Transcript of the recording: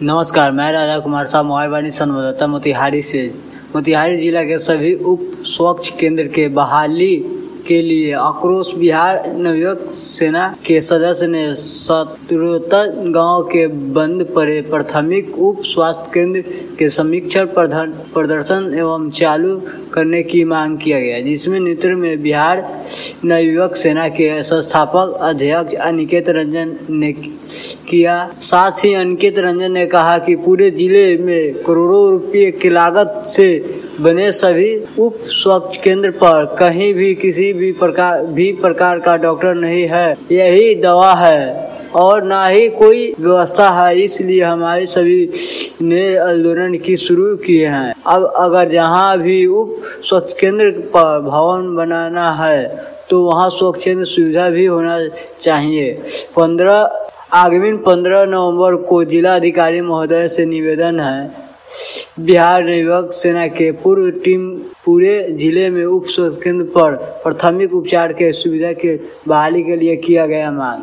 नमस्कार, मैं राजा कुमार साहब मोबाइल संवाददाता मोतिहारी से। मोतिहारी जिला के सभी उप स्वच्छ केंद्र के बहाली के लिए आक्रोश। बिहार नवयुवक सेना के सदस्य ने सत्रोतर गांव के बंद पड़े प्राथमिक उप स्वास्थ्य केंद्र के समीक्षा प्रदर्शन एवं चालू करने की मांग किया गया, जिसमें नेतृत्व में बिहार नवयुवक सेना के संस्थापक अध्यक्ष अनिकेत रंजन ने किया। साथ ही अनिकेत रंजन ने कहा कि पूरे जिले में करोड़ों रुपए की लागत से बने सभी उप स्वास्थ्य केंद्र पर कहीं भी किसी भी प्रकार का डॉक्टर नहीं है, यही दवा है और ना ही कोई व्यवस्था है। इसलिए हमारे सभी ने आंदोलन की शुरू किए हैं। अब अगर जहां भी उप स्वास्थ्य केंद्र पर भवन बनाना है तो वहां स्वास्थ्य केंद्र सुविधा भी होना चाहिए। आगामी 15 नवंबर को जिला अधिकारी महोदय से निवेदन है। बिहार नवयुवक सेना के पूर्व टीम पूरे जिले में उप स्वास्थ्य केंद्र पर प्राथमिक उपचार के सुविधा के बहाली के लिए किया गया मांग।